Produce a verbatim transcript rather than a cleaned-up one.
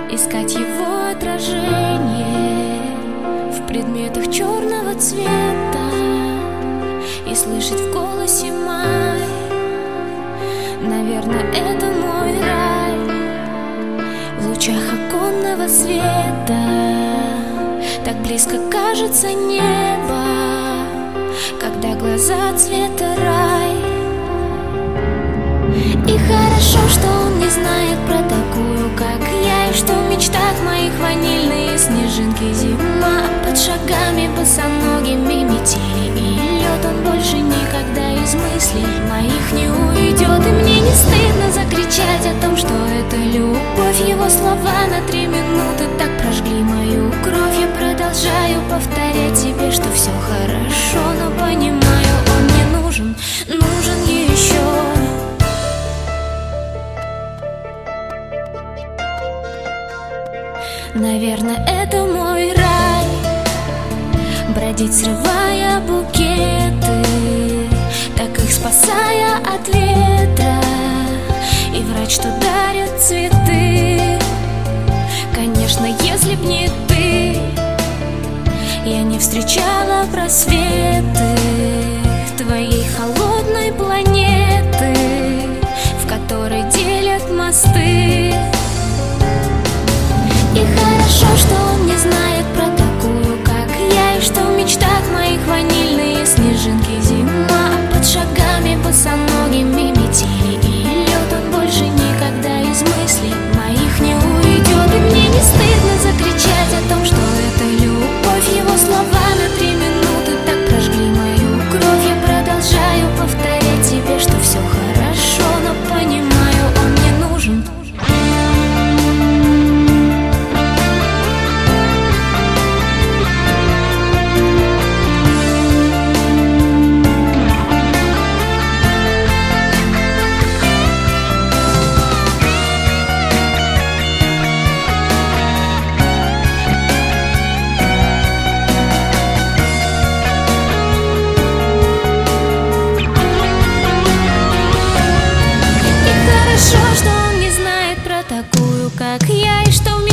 искать его отражение в предметах черного цвета и слышать в голосе май. Наверное, это мой рай в лучах оконного света. Так близко кажется небо, когда глаза цвета рай. И хорошо, что он не знает про такую, как я, и что в мечтах моих ванильные снежинки зима. Под шагами босоногими метели и лед, он больше никогда из мыслей моих не уйдет. И мне не стыдно закричать о том, что это любовь. Его слова на три минуты так прожгли мою кровь. Я продолжаю повторять себе, что все хорошо, но понимаю, он мне нужен, нужен еще. Наверное, это мой рай, бродить, срывая букеты, так их спасая от ветра, и врать, что дарят цветы. Конечно, если б не ты, я не встречала просветы твоей холодной планеты, в которой делят мосты. И хорошо, что он не знает про такую, как я, и что в мечтах моих ванильные снежинки зима. Под шагами босоногими метели и лед, он больше никогда из мыслей моих не уйдет. И мне не стыдно закричать о том, что это любовь. Его слова на три минуты так прожгли мою кровь. Я продолжаю повторять себе, что все хорошо, но понимаю, он мне нужен. Хорошо, что он не знает про такую, как я, и что